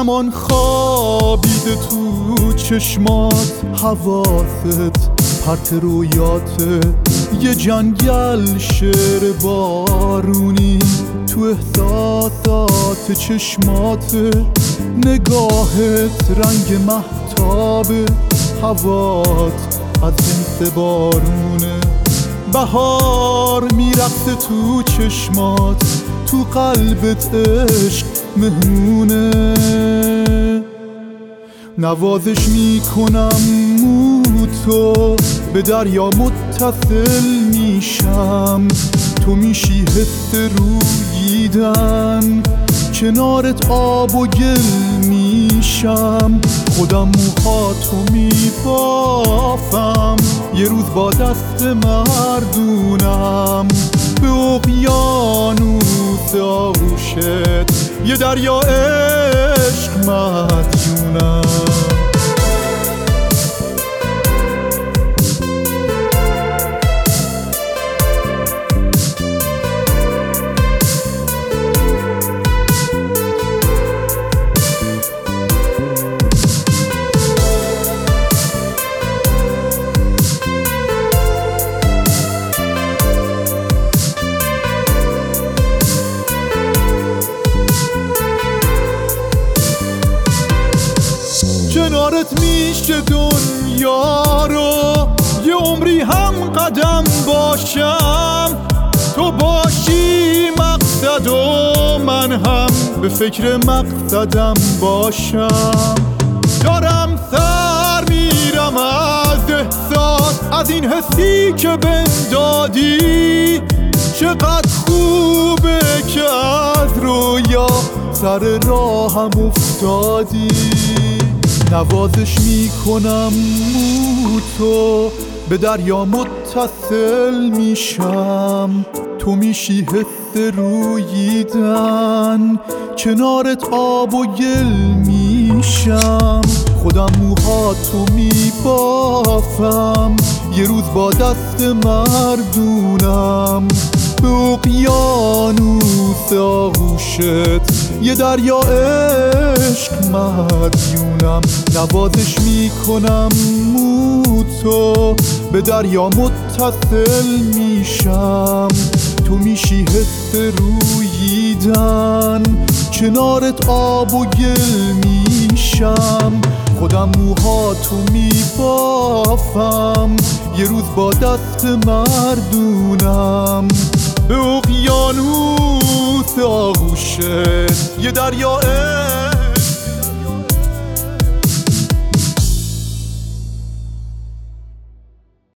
زمان خوابیده تو چشمات، حواست پرت رویات، یه جنگل شعر بارونی تو احساسات چشمات، نگاهت رنگ مهتابه، هوات از جنس بارونه، بهار میرقصه تو چشمات، تو قلبت عشق مهمونه. نوازش میکنم تو به دریا متصل میشم، تو میشی حس روییدن، کنارت آب و گل میشم، خودم موهاتو میبافم، یه روز با دست مردونم به اقیانوس آغوشت، یه دریا عشق مدیونم. کنارت میشه دنیا رو یه عمری هم قدم باشم، تو باشی مقصد و من هم به فکر مقصدم باشم، دارم سر میرم از احساس، از این حسی که بندادی، چقدر خوبه که از رویا سر راهم افتادی. نوازش میکنم تو به دریا متصل میشم، تو میشی حس روییدن، کنارت آب و گل میشم، خودم موهاتو میبافم، یه روز با دست مردونم به اقیانوس آغوشت، یه دریا عشق مدیونم. نوازش میکنم تو به دریا متصل میشم، تو میشی حس روییدن، کنارت آب و گل میشم، خودم موهاتو میبافم، یه روز با دست مردونم به اقیانوس آغوشت، یه دریا